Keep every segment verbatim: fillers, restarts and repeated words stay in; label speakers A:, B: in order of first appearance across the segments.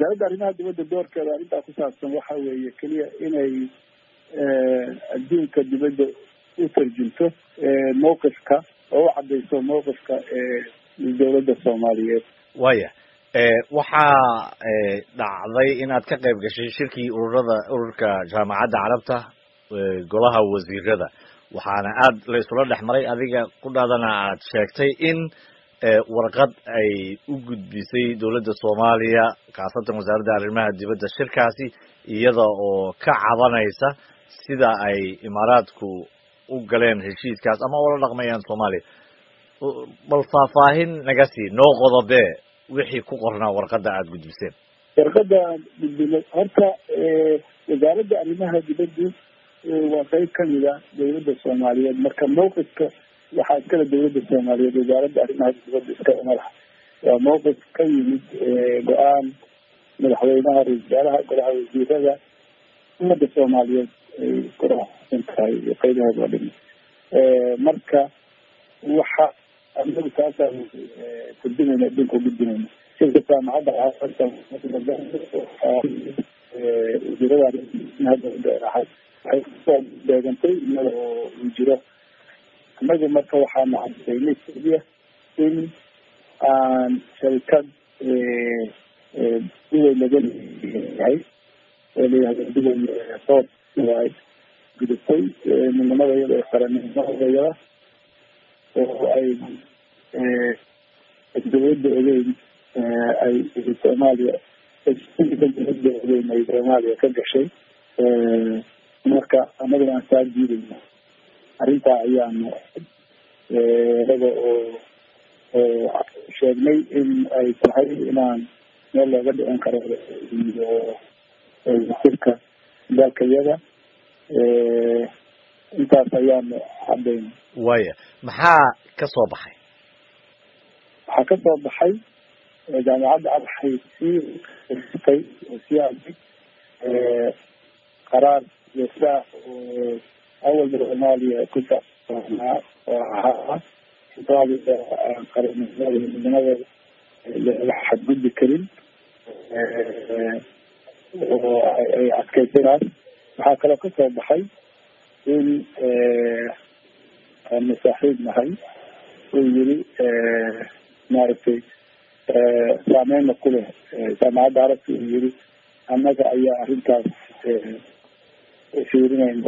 A: wasaaradda arrimaha dibadda doorkeeda arrintaa ku saabsan waxa weeye keliya inay adduunka dibadda u tarjunto mowqifka oo u caddayso mowqifka dowladda soomaaliyeed.
B: waya waxaa dhacday inaad ka qayb gashay shirkii ururada ururka jaamacadda carabta golaha wasiirada waxaana aad la isula dhex maray adiga ku dhaadana aad sheegtay in warqad ay u gudbisay dowladda Soomaaliya kaasatan wasaaradda arrimaha dibadda shirkaasi iyada oo ka cabanaysa sida ay imaaraadku u galeen heshiiskaas ama wala dhaqmayaan Soomaaliya bal faahfaahin naga sii noo qodobe wixii ku qornaa warqadda aad gudbiseen.
A: warqadda gudbinay horta wasaaradda arrimaha dibadda waa qayb ka mid ah dowladda Soomaaliyeed marka mowqifka waxaa iskala dowladda Soomaaliyeed wasaaradda arrimaha dibadda iska madax waa mowqif ka yimid go-aan madaxweynaha ra-iisul wasaaraha golaha wasiirada ummadda Soomaaliyeed ay ku raacsan tahay qaybaheeda oo dhan marka waxa anagu taasaan turjumayna adduunka u gudbinayna shirka jaamacadda carabta wasiirada arrimaha dibadda waxay kusoo beegantay iyada oo uu jiro annagu marka waxaanu cadaynay keliya in aan sharikad duway laga leeyahay oo layihahdo duway sood ay gudubtay midnimada iyada ee qarannimadayada oo ay dowladda ogeyn ay Soomaaliya dowladda ogeyn ay Soomaaliya ka gashay marka annaguna aan saa diidayno arrintaa ayaanu inaga oo sheegnay in ay tahay inaan meel looga dhicin karo iyo wasiirka dalkayada intaas ayaanu caddaynay.
B: waya maxaa ka soo baxay?
A: waxaa ka soo baxay jaamacadda waxay sii tay oo sii arday qaraar joogtaa oo أول برنامج كنت مع وها طالب قرن من هذا لحد جد كريم وعسكريات وحكى قصة بحي إن المساحيد معي ويجري معرفة سامعين كله سامع دارك ويجري أما أي أهلك شيرين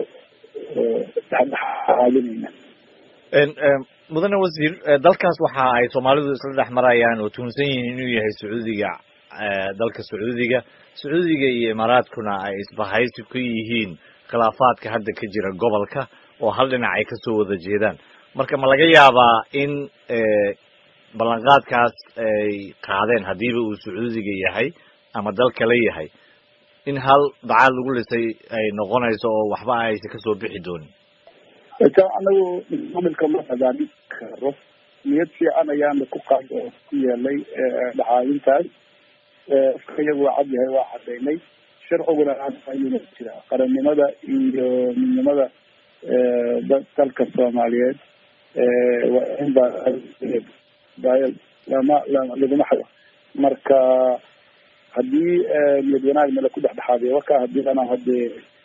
B: mudane wasiir dalkaas waxa ay Soomaalidu isla dhex marayaan oo tuunsan yihiin inuu yahay Sacuudiga dalka Sacuudiga Sacuudiga iyo Imaaraadkuna ay isbahaysi ku yihiin khilaafaadka hadda ka jira gobolka oo hal dhinac ay ka soo wada jeedaan marka ma laga yaabaa in ballanqaadkaas ay qaadeen hadiiba uu Sacuudiga yahay ama dal kale yahay in hal dacaal lagu lisay ay noqonayso oo waxba ay ka soo bixi doonin.
A: Inta anagu maamulka ma hagaajin karo niyad fiican ayaan ku qaado ku yeelay dhacaayintaas iyagu waa cad yahay waa cadaynay sharciguna ayuu jira qarannimada iyo midnimada dalka Soomaaliyeed waa in baayal lama laguma xado marka haddii madaxweynaha meel ku dhaxdhaxaadiyo waka haddii ana hadee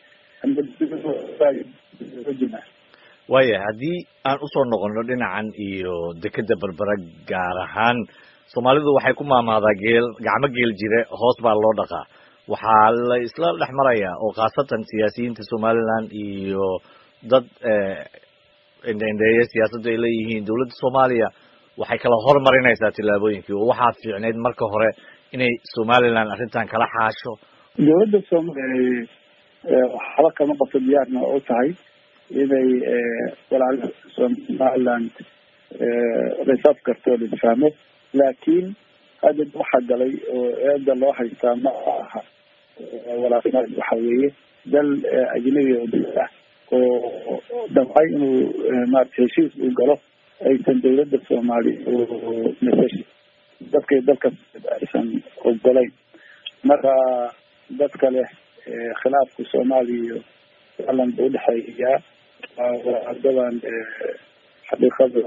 B: waya haddii aan u soo noqono dhinacan iyo dekada berbera gaar ahaan Soomaalidu waxay ku maamaadaa geel gacmo geel jire hoos baa loo dhaqaa waxaa la isla dhex marayaa oo khaasatan siyaasiyiinta Somaliland iyo dad indheeya siyaasadda ay leeyihiin dowladda Soomaaliya waxay kala hormarinaysaa tilaabooyinkii oo waxaa fiicneyd marka hore inay Somaliland arrintan kala xaasho
A: dowladda Soomaaliya waxba kama qabto diyaarna oo tahay inay walaal Somaliland reserve karto fahmo laakiin hadda waxa galay oo eeda loo haystaa ma aha walaal waxa weeye dal ajnabi oo dabay inuu ma heshiis u galo aysan dowladda Soomaaliya oo meesha dadka dadka aysan ogolayn marka dadka leh khilaafka Soomaaliya alan u dhaxeeya wadadan xaqiiqada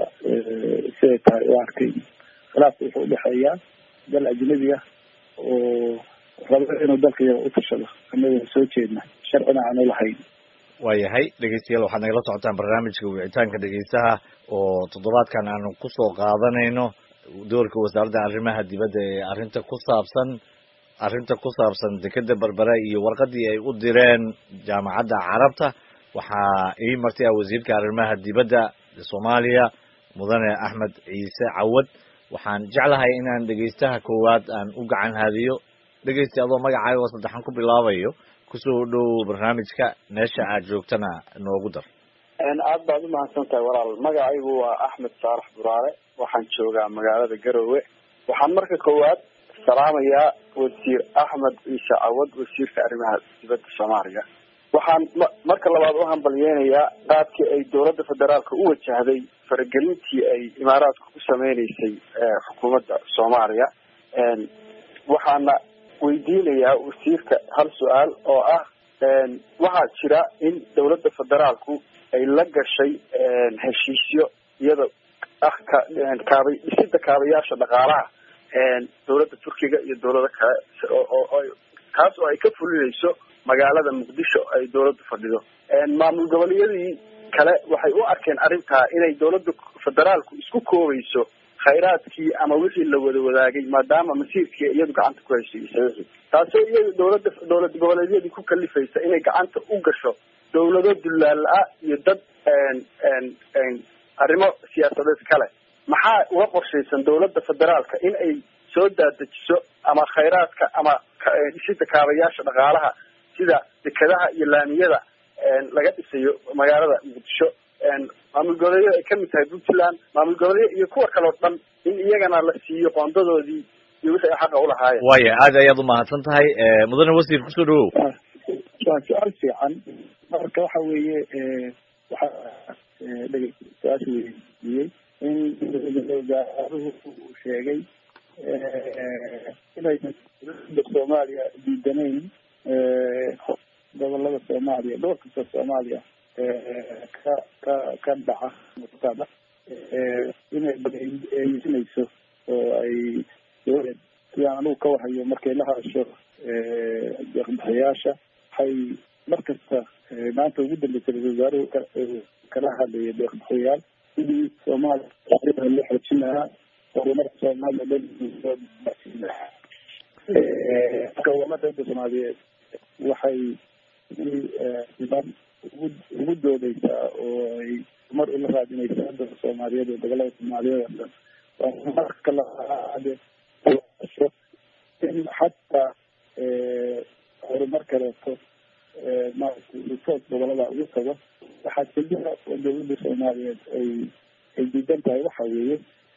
A: seetay oo arkay khilaafka u dhaxeeya dal ajnabi ah oo rabo inuu dalka iyaga u tashado annaga soo jeedna sharcina aanu lahayn.
B: waayahay dhegeystayaal waxaad nagala socotaan barnaamijka wicitaanka dhegeystaha oo toddobaadkan aanu kusoo qaadanayno doorka wasaaradda arrimaha dibadda ee arrinta ku saabsan arrinta ku saabsan dekeda berbera iyo warqadii ay u direen jaamacadda carabta. waxaa ii martay ah wasiirka arrimaha dibadda soomaaliya mudane axmed ciise cawad. waxaan jeclahay inaan dhegeystaha koowaad aan u gacan haadiyo. dhegeysta adoo magacaaga oo saddexan ku bilaabayo kusoo dhow barnaamijka meesha aad joogtana noogu dar.
C: aad baad u mahadsan tahay walaal. magacaygu waa axmed saarax buraare, waxaan joogaa magaalada garowe. waxaan marka koowaad salaamayaa wasiir axmed ciise cawad, wasiirka arrimaha dibadda soomaaliya. waxaan marka labaad u hambalyeynayaa qaabkii ay dowladda federaalka u wajahday faragelintii ay imaaraadku ku sameyneysay xukuumadda soomaaliya. waxaana weydiinayaa wasiirka hal su-aal oo ah waxaa jira in dowladda federaalku ay la gashay heshiisyo iyada ah kaabay dhisida kaabayaasha dhaqaalaha dowladda turkiga iyo dowlado kale oo kaas oo ay ka fulinayso magaalada muqdisho ay dowladdu fadhido. maamul goboleedyadii kale waxay u arkeen arrintaa inay dowladda federaalku isku koobayso khayraadkii ama wixii la wada wadaagay maadaama masiirkii iyadu gacanta ku haysay isaga, taasoo iyada dowladda dowlad goboleedyadii ku kalifaysa inay gacanta u gasho dowlado dullaal-ah iyo dad arrimo siyaasadeed kale. maxaa uga qorshaysan dowladda federaalka in ay soo daadajiso ama khayraadka ama dhisida kaabayaasha dhaqaalaha sida dekedaha iyo laamiyada laga dhisayo magaalada muqdisho, maamul goboleedyada ay kamid tahay puntland, maamul goboleedyada iyo kuwa kaleo dhan in iyagana la siiyo qoondadoodii iyo wixii ay xaqa ulahaayeen.
B: waaya aad ayaad umahadsan tahay mudane wasiir kusoo dhawow.
A: waa su-aal fiican. marka waxa weeye waxaa su-aasha weydiiyey in wasaaruhu uu sheegay inaysan dowladda soomaaliya diidanayn gobolada soomaaliya dhowr kasta soomaaliya ka ka ka dhaca mutada inay eeyisinayso oo ay sidaan anigu ka wahayo markay la hadasho deeqbixiyaasha waxay mar kasta maanta ugu dambeysay wasaaruhu kala hadlaya deeqbixiyaal sidii soomaaliya loo xoojin lahaa horumarka soomaaliya loo baasin lahaa. gobolada soomaaliyeed waxay ugu doodeysaa oo ay mar ula raadinaysaa dadka soomaaliyeed ee gobolada soomaaliyeed oo dhan marka laade in xataa horumar kaleeto maaragtay gobolada ugu tago. waxaa keliya oo dowladda soomaaliyeed ay ay diidan tahay waxa weeye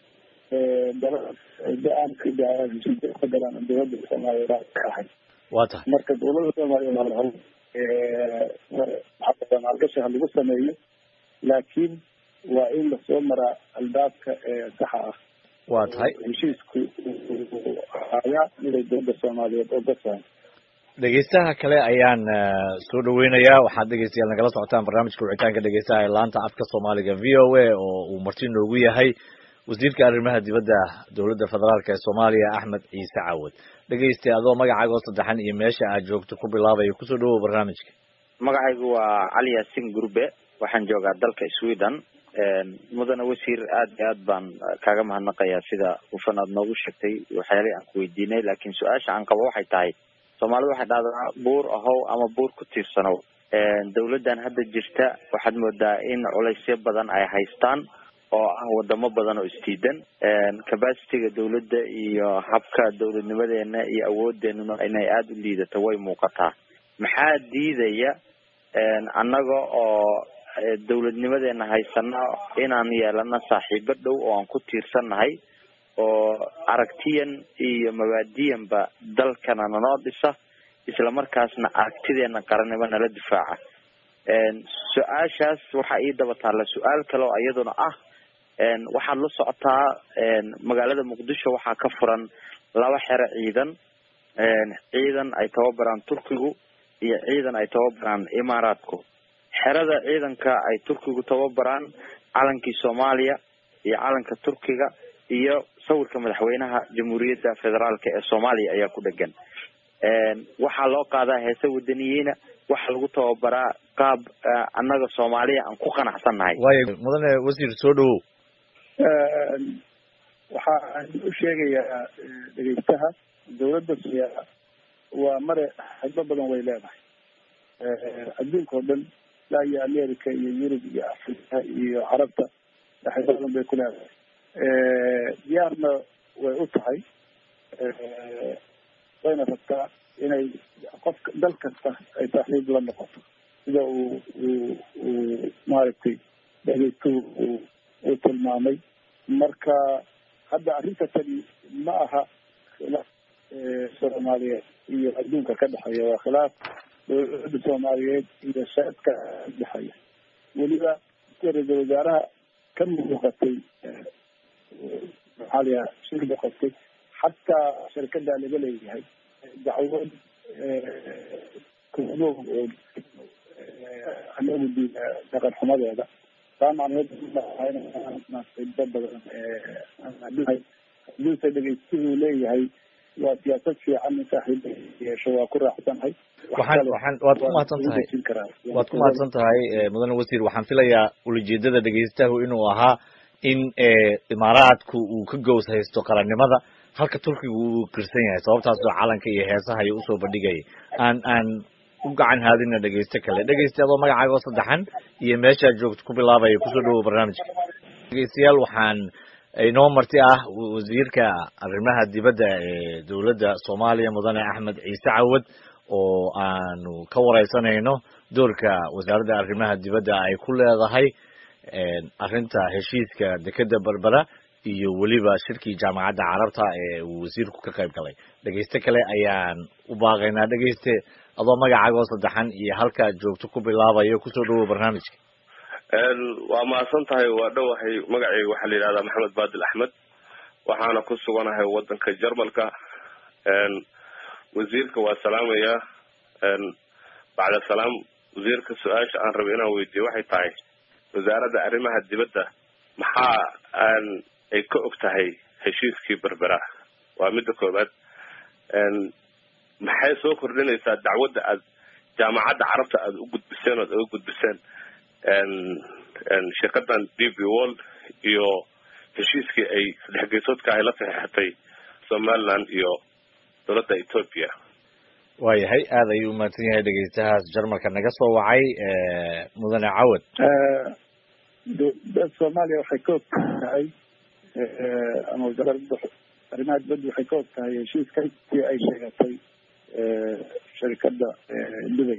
A: galaan dowladda soomaaliyeed ka ahay.
B: waa tahay
A: marka dowladda soomaaliyeed maalgasha ha lagu sameeyo, laakiin waa in lasoo maraa albaabka saxa ah.
B: waa tahay
A: heshiisku ayaa inay dowladda soomaaliyeed oo gasahay.
B: dhegeystaha kale ayaan soo dhaweynayaa. waxaad dhegeystayaal nagala socotaan barnaamijka wicitaanka dhegeystaha ee laanta afka soomaaliga v o a oo uu marti noogu yahay wasiirka arrimaha dibadda dowladda federaalk ee soomaaliya axmed ciise cawad. dhegeysta adoo magacaaga oo saddexan iyo meesha aad joogto ku bilaabayo kusoo dhawow barnaamijka.
D: magacaygu waa cali yaasin gurbe, waxaan joogaa dalka sweden. mudane wasiir aad iyo aad baan kaaga mahadnaqayaa sida hufan aad noogu sheegtay waxyaalihii aan ku weydiinay. laakiin su-aasha aan qabo waxay tahay soomaalida waxay dhahdaa buur ahow ama buur ku tiirsanow. dawladdan hadda jirta waxaad moodaa in culaysyo badan ay haystaan oo ah wadamo badan oo isdiidan. capacity-ga dawladda iyo habka dawladnimadeena iyo awoodeenuna inay aada u liidato way muuqataa. maxaa diidaya annaga oo dawladnimadeena haysana inaan yeelano saaxiibo dhow oo aan ku tiirsannahay oo aragtiyan iyo mabaadiyanba dalkana nanoo dhisa isla markaasna aragtideena qarannimo nala difaaca. su-aashaas waxaa ii daba taalla su-aal kale oo iyaduna ah waxaad la socotaa magaalada muqdisho waxaa ka furan laba xero ciidan, ciidan ay tababaraan turkigu iyo ciidan ay tababaraan imaaraadku. xerada ciidanka ay turkigu tababaraan calankii soomaaliya iyo calanka turkiga iyo sawirka madaxweynaha jamhuuriyadda federaalka ee soomaaliya ayaa ku dhegan. waxaa loo qaadaa heese wadaniyiina waxaa lagu tababaraa qaab annaga soomaaliya aan ku qanacsannahay.
B: waayo mudane wasiir soo dhawow.
A: waxaan u sheegayaa dhegeystaha dawladda Soomaaliya waa mare xiddo badan way leedahay adduunka oo dhan ilaa iyo America iyo Yurub iyo Afrika iyo Carabta xiddo badan bay ku leedahay diyaarna way u tahay wayna rabtaa inay qof dal kasta ay saaxiib la noqoto sida uu uu maaragtay dhegeystuhu uu tilmaamay. marka hadda arrinta tani ma aha khilaaf Soomaaliyeed iyo adduunka ka dhexeeya, waa khilaaf dowladda Soomaaliyeed iyo shacabka ka dhexeeya. weliba ra-iisul wasaaraha ka muuqatay maxaa la yidhaha shir noqotay xataa shirkada laga leeyahay dacwad kumo oo anagu dhaqan xumadeeda taa macnaheed badan haduuse dhegeystuhu leeyahay waa siyaasad fiican in saaxiib yeesho waa ku raaxsanahay.
B: waxaan waxaan waad ku mahadsan tahay waad ku mahadsan tahay mudane wasiir. waxaan filayaa ulajeedada dhegeystahu inuu ahaa in imaaraadku uu ka gows haysto qarannimada halka Turkiga uu kirsan yahay, sababtaasoo calanka iyo heesaha ay usoo bandhigayay. aan aan u gacan haadina dhegeyste kale. dhegeyste adoo magacaaga oo saddexan iyo meeshaad joogto ku bilaabaya kusoo dhawow barnaamijka. dhegeystayaal waxaan inoo marti ah wasiirka arrimaha dibadda ee dowladda Soomaaliya mudane Axmed Ciise Cawad oo aanu ka wareysanayno doorka wasaaradda arrimaha dibadda ay ku leedahay arrinta heshiiska dekeda Berbera iyo weliba shirkii jaamacadda Carabta ee uu wasiirku ka qayb galay. dhegeyste kale ayaan u baaqaynaa. dhegeyste adoo magacaaga oo saddexan iyo halka joogto ku bilaabayo kusoo dhawow barnaamijka.
E: waa mahadsan tahay. waa dhowahay. magacayga waxaa la yidhahdaa Maxamed Baadil Axmed, waxaana ku suganahay wadanka Jarmalka. wasiirka waa salaamaya. bacda salaam wasiirka su-aasha aan rabay inaan weydiiyo waxay tahay wasaaradda arrimaha dibadda maxaa aan ay ka og tahay heshiiskii Berbera? waa midda koobaad. maxay soo kordhinaysaa dacwadda aad jaamacadda Carabta aad u gudbiseen ood uga gudbiseen shirkadan D B World iyo heshiiskii ay saddex geesoodka ay la saxeexatay Somaliland iyo dowladda Ethiopia?
B: waayahay aad ayuu u mahadsan yahay dhegeystahaas Jarmalka naga soo wacay mudane Cawad.
A: dowladda Soomaaliya waxay ka og tahay ama wasaaradda arrimaha dibadda waxay ka og tahay heshiiskii ay sheegatay shirkadda Dubai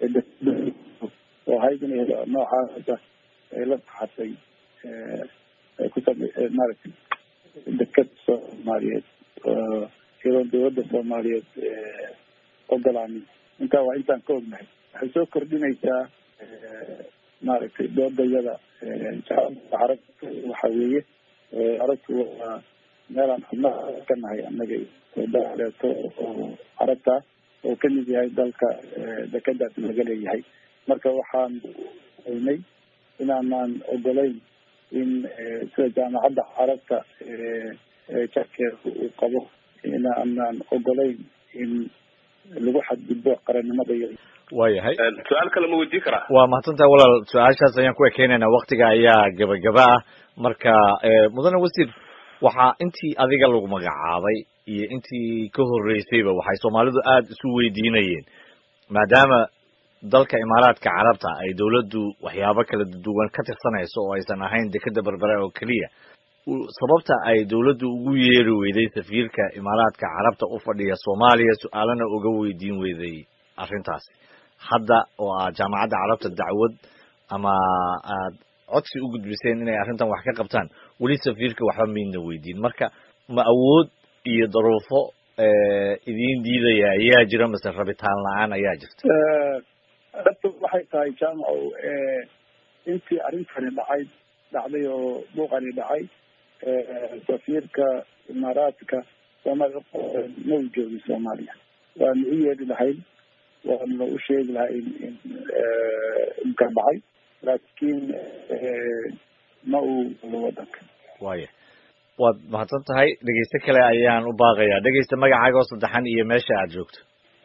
A: oo ahayd inay noocaasa ay la saxatay ay ku maaragtay deked Soomaaliyeed iyadoo dowladda Soomaaliyeed ogolaanin. intaa waa intaan ka ognahay. waxay soo kordhinaysaa maaragtay doodayada carabta. waxa weeye carabtu waa meelaan xubnaha ka nahay annaga daleeto oo carabta oo kamid yahay dalka dekedaas laga leeyahay. marka waxaan oynay inaanaan ogolayn in sida jaamacadda Carabta jarkeeda uu qabo inaanaan ogolayn in lagu xadgudbo qarannimada.
B: waayahay.
E: su-aal kale ma weydiin karaa?
B: waa mahadsantahay walaal. su-aashaas ayaan ku ekeynaynaa, waktiga ayaa gabagaba ah. marka mudane wasiir, waxaa intii adiga lagu magacaabay iyo intii ka horeysayba waxay Soomaalidu aad isu weydiinayeen, maadaama dalka Imaaraadka Carabta ay dawladdu waxyaabo kala duwan ka tirsanayso oo aysan ahayn dekeda Berbera oo kaliya, sababta ay dawladdu ugu yeeri weyday safiirka Imaaraadka Carabta u fadhiya Soomaaliya su'aalana uga weydiin weyday arrintaasi hadda oo ah jaamacadda Carabta dacwad ama aad codsi u gudbiseen inay arrintan wax ka qabtaan, weli safiirka waxba miidna weydiin. marka ma awood iyo daruufo idiin diidaya ayaa jira mase rabitaan la-aan ayaa jirta?
A: dhabta waxay tahay jaamaco intii arrintani dhacay dhacday oo buuqani dhacay safiirka Imaaraadka Soomaaliya ma u joogin Soomaaliya. waanu u yeedhi lahayn, waanu u sheegi lahayn in inka dhacay, laakiin ma uu wadanka.
B: waaya waad mahadsan tahay. dhegeyste kale ayaan u baaqayaa. dhegeysta magacaaga oo saddexan iyo meesha aad joogto.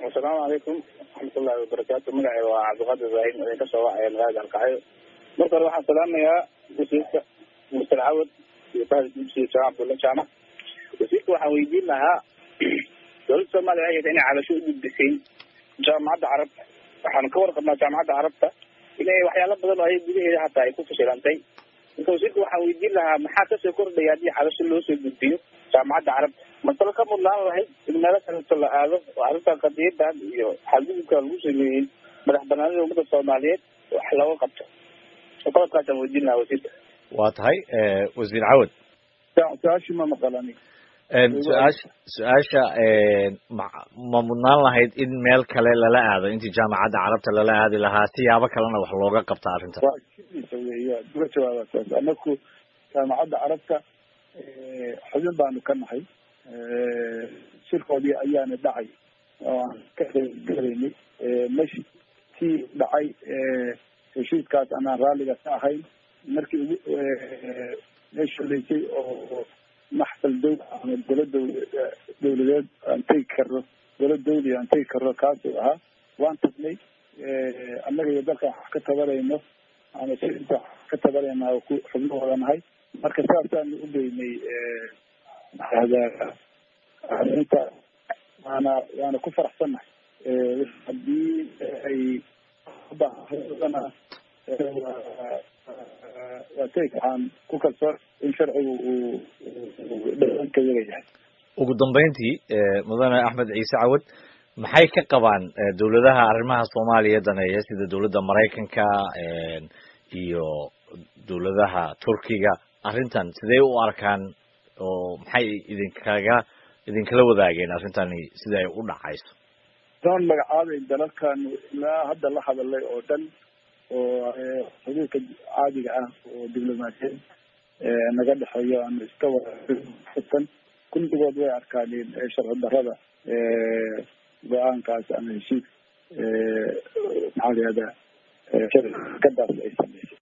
F: السلام عليكم ورحمة الله وبركاته. مقعي وعبد القادر إبراهيم إذا كسوا عين غاز القاهرة. مركز واحد سلام يا وسيلة مستعود يفعل وسيلة شعب ولا شامع. وسيلة وحويدين لها دولة الصومالية هي تاني على شو الدسين جامعة عرب. حنكور قبل جامعة عربتا إلى وحياة بدل هي بديه حتى يكون في شلانتين. وسيلة وحويدين لها محاكس يكون بيادي على شو اللي وصل بالديو جامعة عرب. مثلا كم الله هاي المرة كانت طلع هذا وعرفت قضية بعد حلو كانوا مسلمين مرح بناني ومدة الصوماليات وحلوة قبته وطلب كاتم ودينا وسيلة.
B: واتهاي وزير عود.
A: سؤال ما مقالني.
B: سؤال سؤال ما مدنان lahayd in meel kale lala aado intii jaamacadda carabta lala aadi lahaa siyaabo kalena wax looga qabta arrinta.
A: waa jawaabtaas anaku jaamacadda carabta xubin baanu ka nahay shirkoodii ayaana dhacay oo aan ka qeybgalaynay mashii dhacay heshiiskaas anaan raalliga ka ahayn markii ugu meesholeysay oo maxfal dow ama dowlad dowladeed aan tegi karno dowlad dawli aan tegi karno kaasuu ahaa waan tagnay annaga iyo dalka wax ka tabanayno ama siinta ka tabanayna oo ku xubno wada nahay marka saasaanu u geynay arrinta waana waana ku faraxsannahay haddii ay baahana waa tegi waxaan ku kalsoon in sharcigu uu dhaqanka yahay.
B: ugu dambeyntii mudane axmed ciise cawad maxay ka qabaan dowladaha arrimaha soomaaliya daneeya sida dowladda maraykanka iyo dowladaha turkiga arrintan sidee u arkaan oo maxay idinkaga idinkala wadaageen arrintani sida ay u dhacayso?
A: doon magacaabay dalalkan ilaa hadda la hadalay oo dhan oo xuduudka caadiga ah oo diblomaasiyad naga dhexeeyo aan iska warsan kulligood way arkaaneen sharci darrada go-aankaas ama heshiis maxaa la yihahdaa shirkadaas ay sameysay.